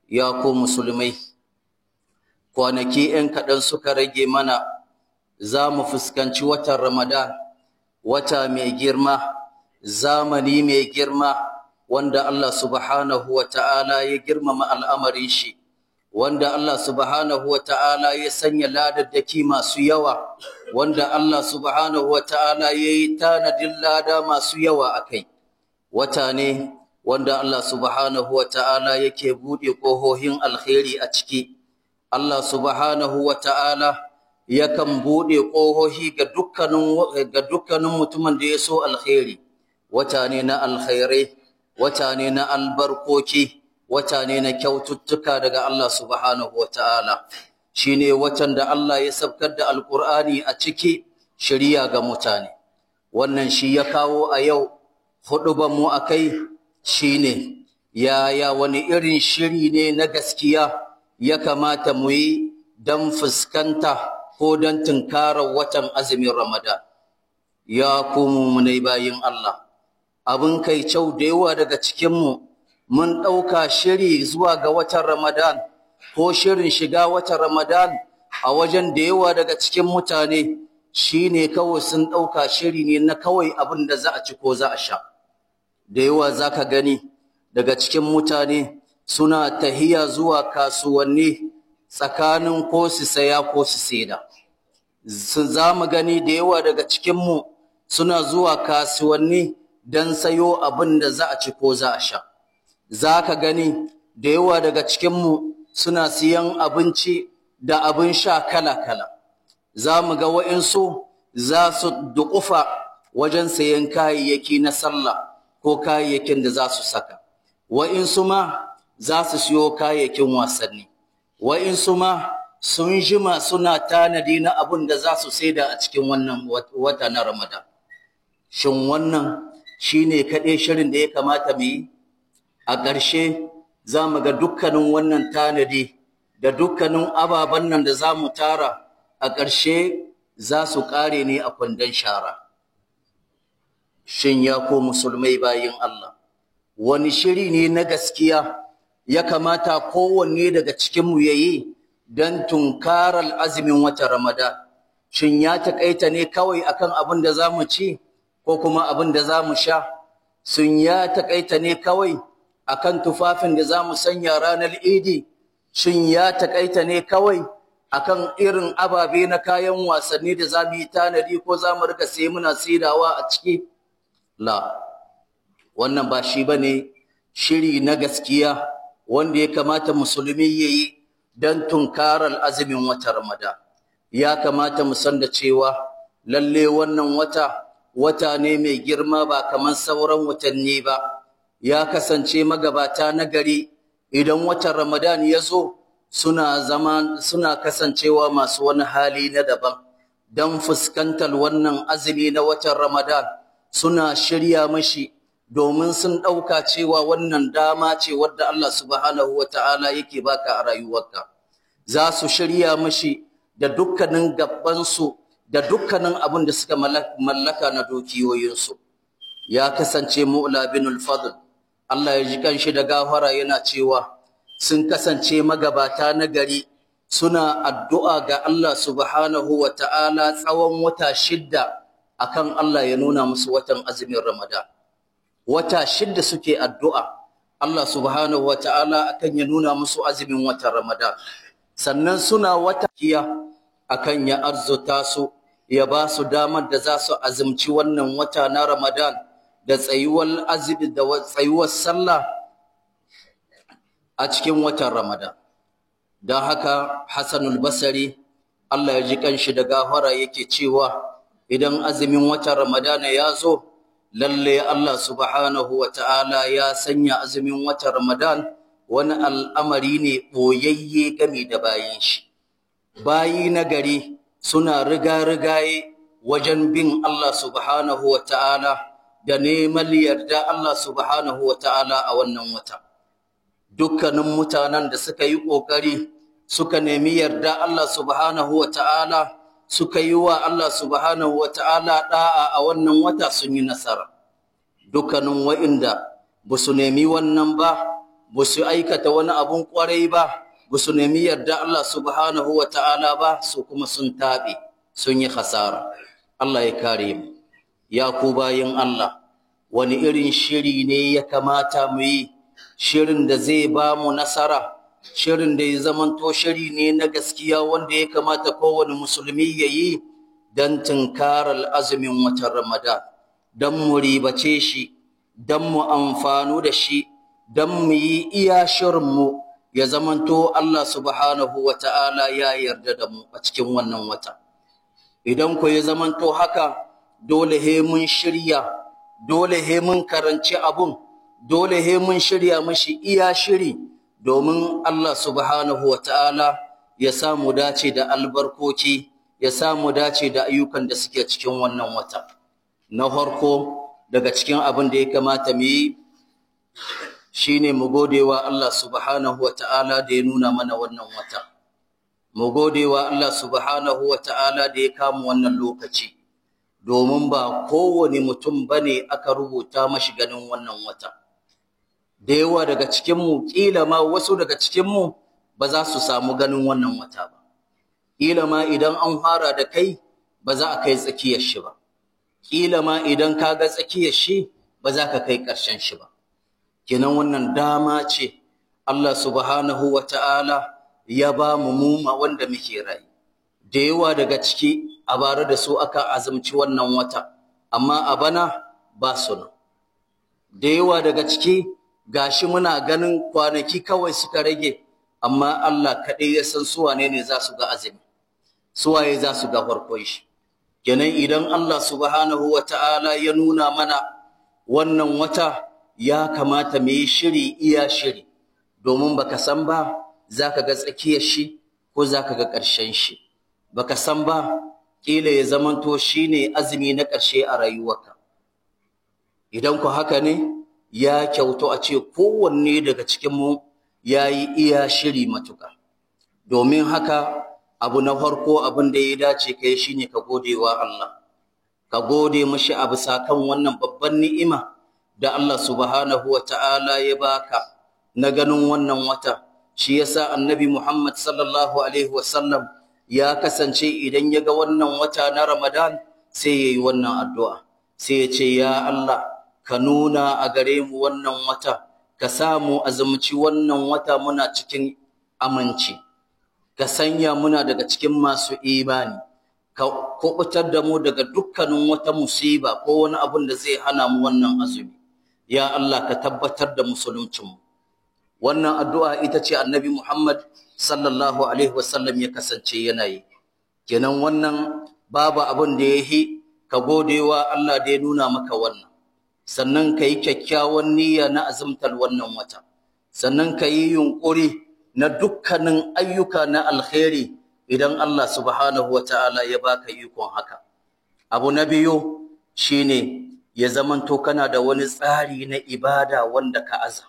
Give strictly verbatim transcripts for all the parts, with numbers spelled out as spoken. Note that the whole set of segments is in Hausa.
ya ku musulmai, kwanaki ‘yan kaɗan suka rage mana za mu fuskanci watan Ramadan, wata mai girma, zamani mai girma, wanda Allah subhanahu wa ta'ala ya girmama al'amarin shi, wanda Allah subhanahu wa ta'ala ya sanya ladaddaki masu yawa, wanda Allah subhanahu wa ta'ala ya yi tanadin lada masu yawa a kai. Wata ne wanda Allah subhanahu wa ta'ala yake buɗe ƙohohin alkhairi a ciki. Allah subhanahu wa ta'ala yakan buɗe ƙohohi ga dukkanin ga dukkanin mutumin da ya so alkhairi. Wata ne na alkhairai, wata ne na albarkoki, wata ne na kyaututtuka daga Allah subhanahu wa ta'ala. Shi ne watan da Allah ya sabkar da Alƙur'ani a ciki shiriya ga mutane. Wannan shi ya kawo a yau huɗubanmu a kai shi ne, yaya wani irin shiri ne na gaskiya ya kamata mu yi don fuskanta ko don tunkarar watan azumin Ramadan. Ya ku muminai bayin Allah, abin kai kyau da yawa daga cikinmu mun ɗauka shiri zuwa ga watan Ramadan ko shirin shiga watan Ramadan a wajen da yawa daga cikin mutane shi ne kawai sun ɗauka shiri ne na kawai abin da za a ci ko za a sha. Da yawa za ka gani daga cikin mutane suna tahiya zuwa kasuwanni tsakanin ko su saya ko su saida. Za mu gani da yawa daga cikinmu suna zuwa kasuwanni don sayo abin da za a ci ko za a sha. Za ka gani da yawa daga cikinmu suna siyan abinci da abin sha kala-kala. Za mu ga wa'insu za su duƙufa wajen sayan kayayyaki na sallah ko kayayyakin da za su saka. Wa'insu ma za su siyo kayayyakin wasanni. Wa'insu ma sun jima suna tanadi na abin da za su saida a cikin wannan wata na Ramadan. Shin wannan shi ne kaɗai shirin da ya kamata mu yi? A ƙarshe za mu ga dukkanin wannan tanadi da dukkanin ababen nan da za mu tara a ƙarshe za su ƙare ne a kwandon shara. Shin ya ko musulmai bayin Allah, wani shiri ne na gaskiya ya kamata kowanne daga cikinmu ya yi don tunkarar azumin watan Ramadan? Shin ya taƙaita ne kawai akan abin da za mu ci ko kuma abin da za mu sha? Sun ya taƙaita ne kawai akan tufafin da za mu sanya ranar Idi? Shin ya taƙaita ne kawai akan irin ababe na kayan wasanni da za mu yi tanadi ko za mu rika sai muna saidawa a ciki? La, wannan ba shi ba ne shiri na gaskiya wanda ya kamata musulmi ya yi don tunkarar azumin wata Ramadan. Ya kamata mu san da cewa lalle wannan wata, wata ne mai girma ba kamar sauran watanni ba. Ya kasance magabata na gari idan watan Ramadan ya zo suna zama suna kasancewa masu wani hali na daban don fuskantar wannan azumi na watan Ramadan. Suna shirya mashi domin sun ɗauka cewa wannan dama ce wadda Allah subhanahu wa ta'ala yake baka a rayuwarka. Za su shirya mashi da dukkanin gabansu da dukkanin abin da suka mallaka na dukiyoyinsu. Ya kasance Mu'la bin al-Fadl, Allah ya ji kanshi da gafara, yana cewa sun kasance magabata na gari suna addu'a ga Allah subhanahu wa ta'ala tsawon wata shidda akan Allah ya nuna musu watan azumin Ramadan. Wata shidda suke addu'a Allah subhanahu wa ta'ala akan ya nuna musu azumin watan Ramadan. Sannan suna wata kiya akan ya arzuta su, ya ba su damar da za su azumci wannan wata na Ramadan da tsayuwar azumi da tsayuwar sallah a cikin watan Ramadan. Don haka Hassanul Basri, Allah ya ji kanshi da gafara, yake cewa idan azumin watan Ramadana ya zo, lalle Allah subhanahu wa ta'ala ya sanya azumin watan Ramadan wani al'amari ne ɓoyayye game da bayin shi. Bayi na gari suna riga-rigaye wajen bin Allah subhanahu wa ta'ala da neman yarda Allah subhanahu wa ta'ala a wannan wata. Dukkanin mutanen da suka yi ƙoƙari suka nemi yarda Allah subhanahu wa ta'ala, suka yi wa Allah subhanahu wa ta'ala ɗa'a a wannan wata, sun yi nasara. Dukkanin wa'inda ba su nemi wannan ba, ba su aikata wani abun kwarai ba, ba su nemi yarda Allah subhanahu wa ta'ala ba, su kuma sun taɓe, sun yi hasara. Allah ya kare mu. Ya ku bayin Allah, wani irin shiri ne ya kamata mu yi, shirin da zai ba mu nasara, shirin da ya zamanto shiri ne na gaskiya wanda ya kamata kowane musulmi ya yi don tunkarar azumin watan Ramadan, don mu ribace shi, don mu amfanu da shi, don mu yi iya shirinmu ya zamanto Allah subhanahu wa ta'ala ya yarda da mu a cikin wannan wata. Idan ku ya zamanto haka, dole he mun shirya, dole he mun karanci abun, dole he mun shirya mashi iya shiri domin Allah subhanahu wa ta'ala ya samu dace da albarkoci, ya samu dace da ayyukan da suke cikin wannan wata. Na farko daga cikin abin da ya kamata mu yi shine mu godewa Allah subhanahu wa ta'ala da ya nuna mana wannan wata. Mu godewa Allah subhanahu wa ta'ala da ya kama wannan lokaci. Domin ba kowane mutum bane aka rubuta mashi ganin wannan wata. Da yawa daga cikinmu, ƙila ma wasu daga cikinmu ba za su samu ganin wannan wata ba. Ƙila ma idan an fara da kai ba za a kai tsakiyar shi ba. Ƙila ma idan ka ga tsakiyar shi ba za ka kai ƙarshen shi ba. Kenan wannan dama ce Allah subhanahu wa ta'ala ya ba mu muma wanda muke rai. Da yawa daga ciki a bare da su aka azumci wannan wata, amma a bana ba su nan. Da yawa daga ciki gashi muna ganin kwanaki kawai suka rage, amma Allah kaɗai ya san su wane ne za su ga azumi, su waye za su ga farkon shi. Kenan idan Allah subhanahu wa ta'ala ya nuna mana wannan wata, ya kamata mu yi shiri iya shiri, domin baka san ba za ka ga tsakiyar shi ko za ka ga ƙarshen shi. Baka san ba ƙila ya zamanto shi ne azumi na ƙarshe a rayuwarka. Idan ku haka ne, ya kyautu a ce kowanne daga cikinmu ya yi iya shiri matuƙa. Domin haka abu na farko abin da ya dace ka yi shi ne ka gode wa Allah. Ka gode mashi a bisa kan wannan babban ni'ima da Allah subhanahu wa ta'ala ya baka na ganin wannan wata. Shi yasa annabi Muhammad sallallahu alaihi wasallam ya kasance idan ya ga wannan wata na Ramadan sai ya yi wannan addu'a, sai ya ce, ya Allah, ka nuna a gare mu wannan wata, ka samu azumci wannan wata muna cikin aminci, ka sanya muna daga cikin masu imani, ka kubutar da mu daga dukkanin wata musiba ko wani abun da zai hana mu wannan azumi. Ya Allah, ka tabbatar da musuluncinmu. Wannan addu'a ita ce annabi Muhammad sallallahu alaihi wasallam ya kasance yana yi. Kenan wannan babu abin da ya yi ka godewa Allah da ya nuna maka wannan. Sannan ka yi kyakkyawan niyya na azumtar wannan wata. Sannan ka yi yunƙuri na dukkanin ayyuka na alkhairi idan Allah subhanahu wa ta'ala ya baka ikon haka. Abu na biyu shine ya zamanto kana da wani tsari na ibada wanda ka aza.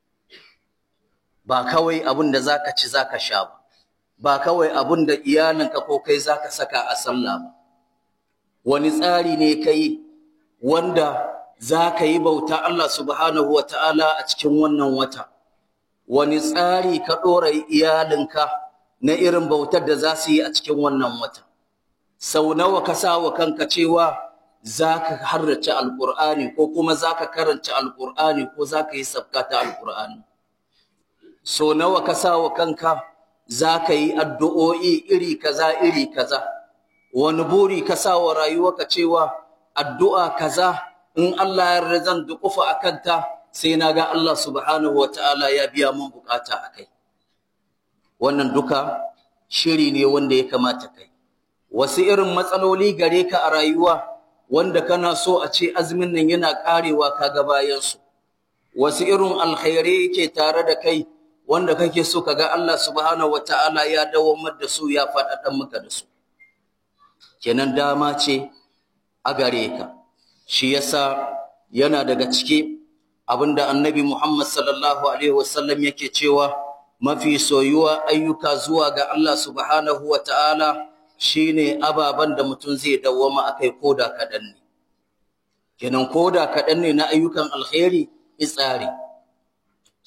Ba kawai abin da zaka ci zaka sha ba, ba kawai abin da iyalinka ko kai zaka saka a sallah ba. Wani tsari ne kai wanda zaka yi bauta Allah subhanahu wataala a cikin wannan wata. Wani tsari ka dora iyalinka na irin bautar da za su yi a cikin wannan wata. Sau nawa ka sa wa kanka cewa zaka harrace alqur'ani ko kuma zaka karanta alqur'ani ko zaka yi sabkata alqur'ani. So nawa ka sa wa kanka za ka yi addu'o'i iri kaza iri kaza, wani buri ka sa wa rayuwarka cewa addu'a kaza in Allah ya yarda zan duƙufa a kanta sai na ga Allah subhanahu wa ta'ala ya biya mun bukata a kai. Wannan duka shiri ne wanda ya kamata kai. Wasu irin matsaloli gare ka a rayuwa wanda kana so a ce azumin nan yana ƙarewa ka ga bayansu. Wasu irin alkhairai yake tare da kai wanda kake so kaga Allah subhanahu wataala ya dawamar da su ya faɗaɗan maka da su. Kenan dama ce a gare ka. Shi yasa yana daga ciki abinda annabi Muhammad sallallahu alaihi wasallam yake cewa mafi soyuwa ayyuka zuwa ga Allah subhanahu wataala shine ababan da mutum zai dawwama akai koda kaɗan ne. Kenan koda kaɗan ne na ayyukan alkhairi, itsari.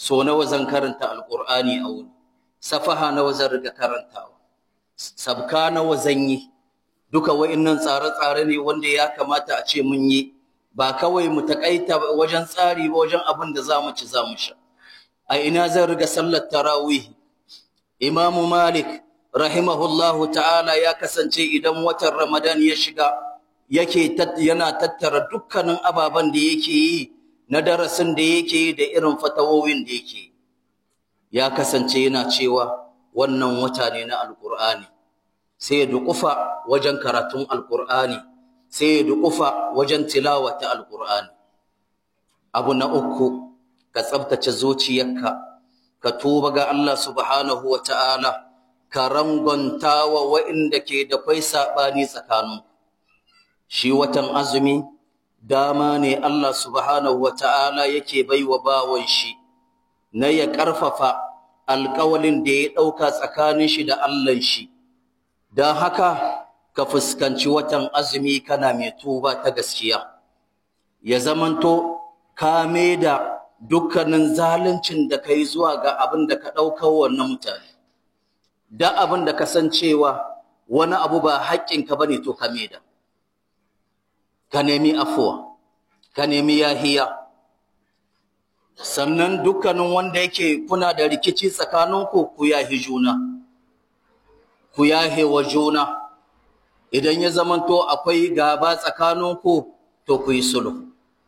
so nawa zan karanta alqur'ani a wuni, safaha nawa zan riga karantawa, sabka nawa zan yi. Duka wa'innan tsare-tsare ne wanda ya kamata a ce mun yi, ba kawai mu takaita wajen tsari ba, wajen abin da zamu ci zamu sha. A ina zan riga sallar tarawih? Imam Malik rahimahullahu ta'ala ya kasance idan watan Ramadan ya shiga yake yana tattara dukkanin ababen da yake yi na darasin da yake yi da irin fatawowin da yake yi. Ya kasance yana cewa wannan wata ne na alqur'ani, sai ya duƙufa wajen karatun alqur'ani, sai ya duƙufa wajen tilawata alqur'ani. Abu na uku, ka tsabtace zuciyarka, ka tuba ga Allah subhanahu wa ta'ala, ka rangonta wa wa'inda ke da kwai saɓani tsakanin. Shi watan azumi dama ne Allah subhanahu wa ta'ala yake bai wa bawan shi na ya ƙarfafa alƙawalin da ya ɗauka tsakanin shi da Allahn shi. Don haka ka fuskanci watan azumi kana mai tuba ta gaskiya, ya zamanto ka da dukkanin zaluncin da ka yi zuwa ga abin da ka ɗaukar wannan mutane, da abin da ka san cewa wani abu ba haƙƙinka ba ne to ka da, ka nemi afuwa, ka nemi yahiya. Sannan dukkanin wanda yake kuna da rikici tsakaninku ku yahi juna, ku yahe wa juna. Idan ya zamanto akwai gaba tsakaninku to ku yi sulhu.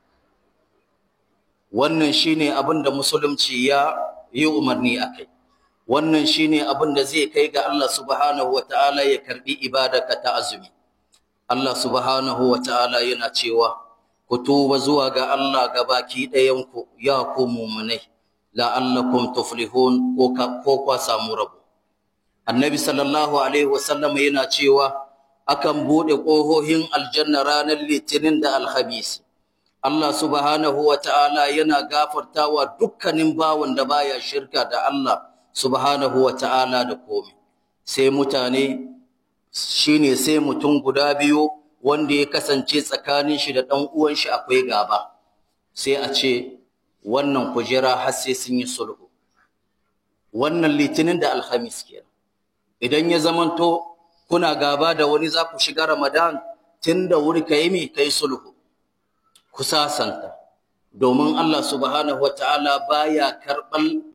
Wannan shine abin da musulunci ya yi umarni akai. Wannan shine abin da zai kai ga Allah subhanahu wataala ya karbi ibadarka ta azumi. Allah subhanahu wataala yana cewa ku tuba zuwa ga Allah gabaki ɗayanku ya ku mu'minai la'allakum tuflihun, ko ko kwa samu rabo. Annabi sallallahu alaihi wasallam yana cewa akan bude ƙohohin aljanna ranar litinin da alhamis. Allah subhanahu wa ta'ala yana gafartawa dukkanin bawon da baya shirka da Allah subhanahu wa ta'ala da komai. Sai mutane shine sai mutum guda biyu wanda ya kasance tsakanin shi da ɗan uwan shi akwai gaba. Sai a ce wannan kujera har sai sun yi sulhu. Wannan litinin da alhamis kenan. Idan ya zamanto kuna gaba da wani za ku shiga Ramadan, tun da wuri ka yi mi kai sulhu, ku sasanta, domin Allah subhanahu wataala baya karɓar